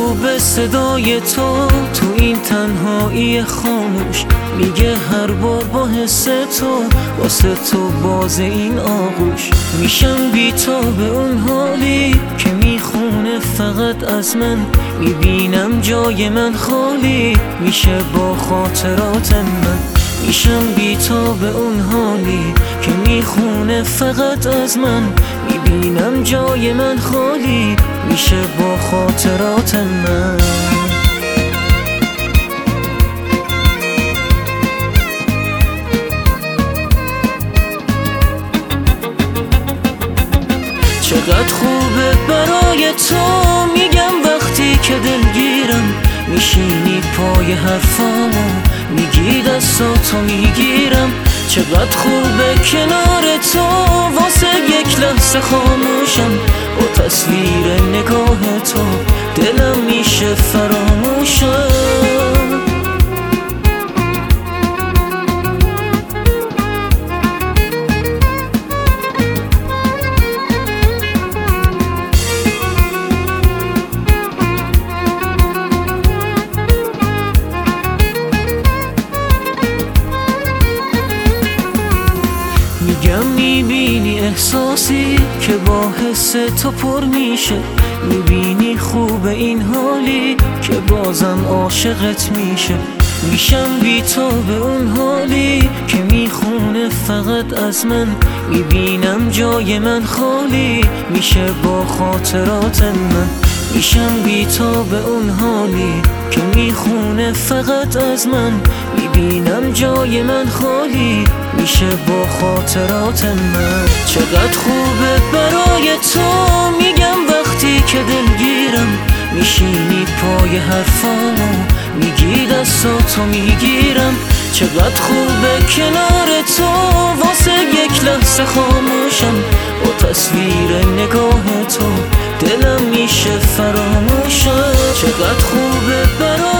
خوب صدای تو این تنهایی خاموش، میگه هر بار با حس تو واسه تو باز این آغوش. میشم بی تو به اون حالی که میخونه فقط از من، میبینم جای من خالی میشه با خاطرات من. میشم بی تو به اون حالی که میخونه فقط از من، میبینم جای من خالی میشه با خاطرات من. چقدر خوبه برای تو میگم وقتی که دلگیرم، میشینی پای حرفامو میگی دستاتو میگیرم. چقدر خوبه کنار تو واسه یک لحظه خاموشم، با تصویر نگاه تو دلم میشه فراموشم. میگم میبینی احساسی که با حس تو پر میشه، میبینی خوب این حالی که بازم عاشقت میشه. میشم بی تو به اون حالی که میخونه فقط از من، میبینم جای من خالی میشه با خاطرات من. میشم بی تو به اون حالی که میخونه فقط از من، میبینم جای من خالی میشه با خاطرات من. چقدر خوبه برای تو میگم وقتی که دلگیرم، میشینی پای حرفامو میگی دستاتو میگیرم. چقدر خوبه کنار تو واسه یک لحظه خاموشم، با تصویر نگاه تو دلم میشه فراموشم. چقدر خوبه برای